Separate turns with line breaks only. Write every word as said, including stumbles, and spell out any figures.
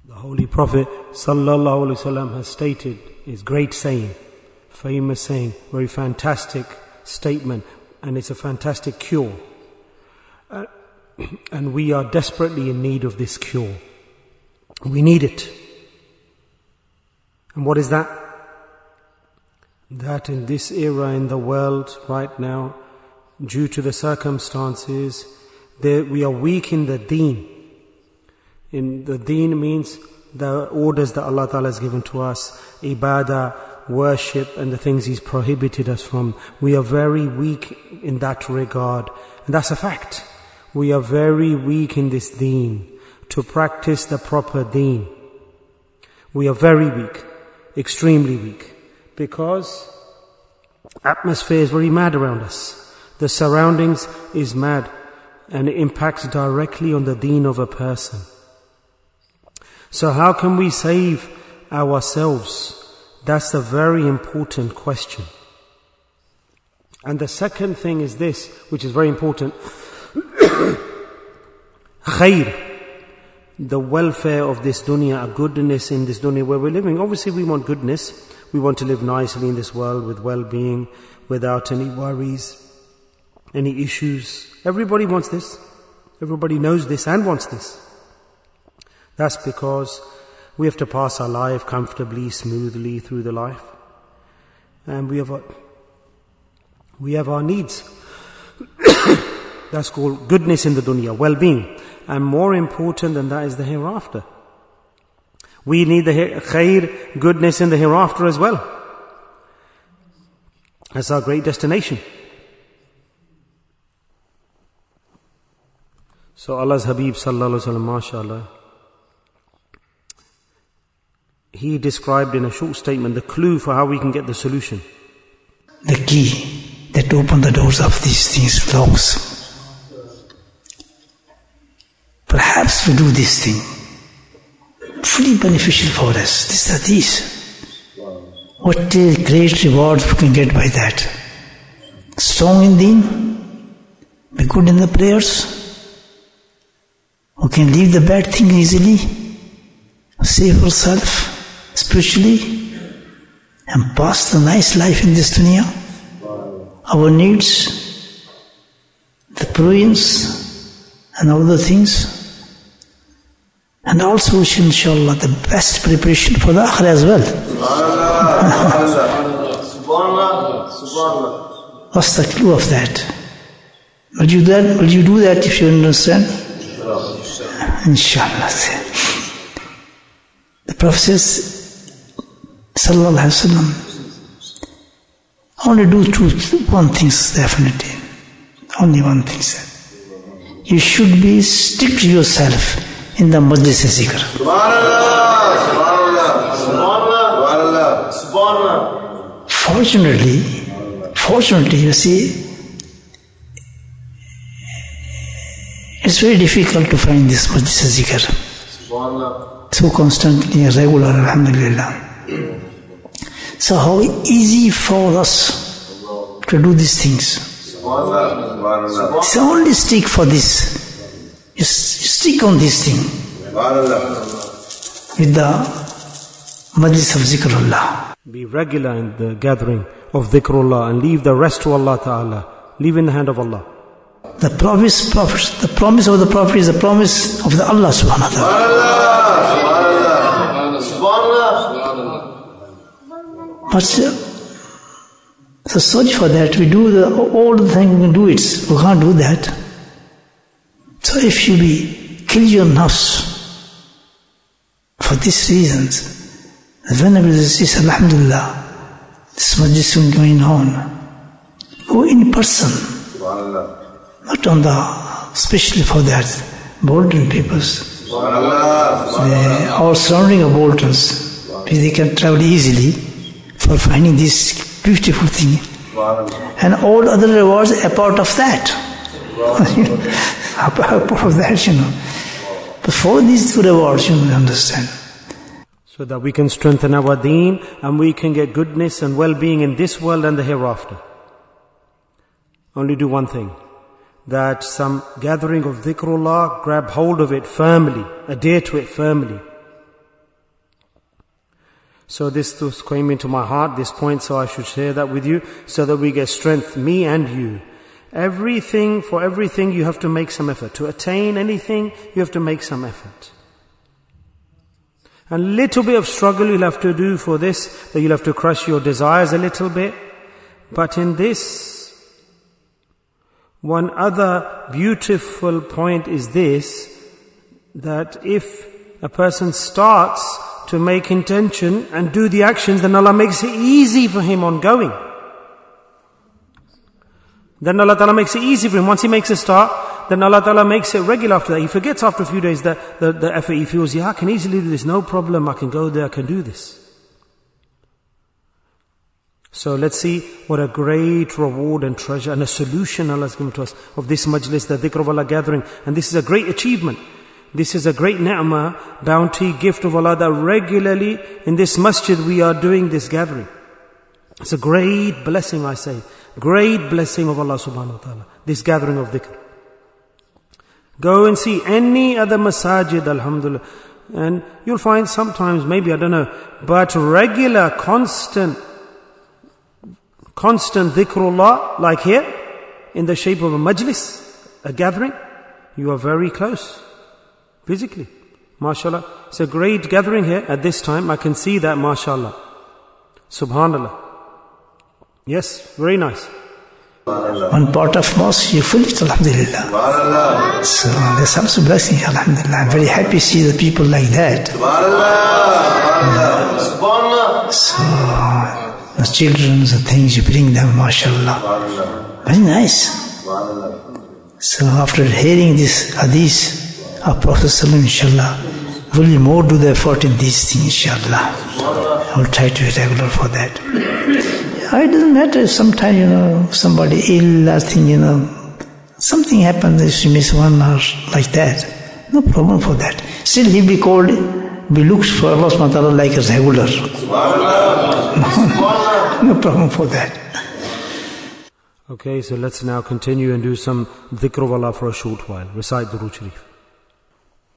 The Holy Prophet sallallahu alaihi wasallam has stated his great saying, famous saying, very fantastic statement, and it's a fantastic cure. Uh, and we are desperately in need of this cure. We need it. And what is that? That in this era in the world right now, due to the circumstances, that we are weak in the deen. In the deen means the orders that Allah Ta'ala has given to us, ibadah, worship, and the things He's prohibited us from. We are very weak in that regard. And that's a fact. We are very weak in this deen, to practice the proper deen. We are very weak, extremely weak, because atmosphere is very mad around us. The surroundings is mad, and it impacts directly on the deen of a person. So how can we save ourselves? That's a very important question. And the second thing is this, which is very important. Khair, the welfare of this dunya, a goodness in this dunya where we're living. Obviously we want goodness. We want to live nicely in this world with well-being, without any worries, any issues. Everybody wants this. Everybody knows this and wants this. That's because we have to pass our life comfortably, smoothly through the life. And we have our, we have our needs. That's called goodness in the dunya, well-being. And more important than that is the hereafter. We need the khair, goodness in the hereafter as well. That's our great destination. So Allah's Habib sallallahu alaihi wasallam, mashallah, he described in a short statement the clue for how we can get the solution.
The key that opens the doors of these things, locks. Perhaps we do this thing, fully beneficial for us. This are these. What a great reward we can get by that. Strong in deen, be good in the prayers. We can leave the bad thing easily, save ourselves spiritually, and pass the nice life in this dunya. Our needs, the provisions, and all the things. And also, inshallah, the best preparation for the akhirah as well.
Subhanallah, Subhanallah.
What's the clue of that? Will you do that? Will you do that if you understand? Inshallah. The Prophet says, sallallahu alaihi wasallam, only do two, one thing definitely. Only one thing, sir. You should be stick to yourself in the majlis zikr.
Subhanallah, Subhanallah, Subhanallah, Subhanallah.
Fortunately, fortunately, you see, it's very difficult to find this majlis zikr.
Subhanallah.
So constantly, regular, alhamdulillah. So how easy for us to do these things.
Subhanallah.
It's only stick for this. You stick on this thing with the majlis of zikrullah.
Be regular in the gathering of dhikrullah and leave the rest to Allah Ta'ala. Leave in the hand of Allah.
The promise, the promise of the Prophet is the promise of the Allah subhanahu wa ta'ala. But so sorry for that. We do the, all the things we can do it. We can't do that. So if you be, kill your nafs for these reasons, whenever this is, alhamdulillah, this majlis is going on, go in person, not on the, especially for that, Bolton peoples, they are surrounding of Boltons, they can travel easily for finding this beautiful thing, and all other rewards are part of that. Apart of that, you know. But for these two rewards, you understand.
So that we can strengthen our deen and we can get goodness and well-being in this world and the hereafter. Only do one thing. That some gathering of dhikrullah, grab hold of it firmly, adhere to it firmly. So this just came into my heart, this point, so I should share that with you, so that we get strength, me and you. Everything, for everything you have to make some effort. To attain anything, you have to make some effort. A little bit of struggle you'll have to do for this, that you'll have to crush your desires a little bit. But in this, one other beautiful point is this, that if a person starts to make intention and do the actions, then Allah makes it easy for him on going. Then Allah Ta'ala makes it easy for him. Once he makes a start, then Allah Ta'ala makes it regular after that. He forgets after a few days that the, the effort. He feels, yeah, I can easily do this, no problem, I can go there, I can do this. So let's see what a great reward and treasure and a solution Allah has given to us of this majlis, the dhikr of Allah gathering. And this is a great achievement. This is a great ni'mah, bounty, gift of Allah, that regularly in this masjid we are doing this gathering. It's a great blessing, I say. Great blessing of Allah subhanahu wa ta'ala. This gathering of dhikr. Go and see any other masajid, alhamdulillah. And you'll find sometimes, maybe, I don't know, but regular, constant, constant dhikrullah, like here, in the shape of a majlis, a gathering, you are very close, physically. MashaAllah. It's a great gathering here at this time. I can see that, MashaAllah. Subhanallah. Yes, very nice.
One part of mosque, you fill it, alhamdulillah. So there's also blessing, alhamdulillah. I'm very happy to see the people like that. So the children, the things you bring them, mashallah. Very nice. So after hearing this hadith of Prophet sallallahu inshallah, will more do the effort in these things, inshallah. I will try to be regular for that. It doesn't matter if sometimes, you know, somebody ill, last thing, you know, something happens if you miss one hour like that. No problem for that. Still he be called, be looked for Allah subhanahu wa ta'ala like a regular. No, no problem for that.
Okay, so let's now continue and do some dhikr of Allah for a short while. Recite Durood Sharif.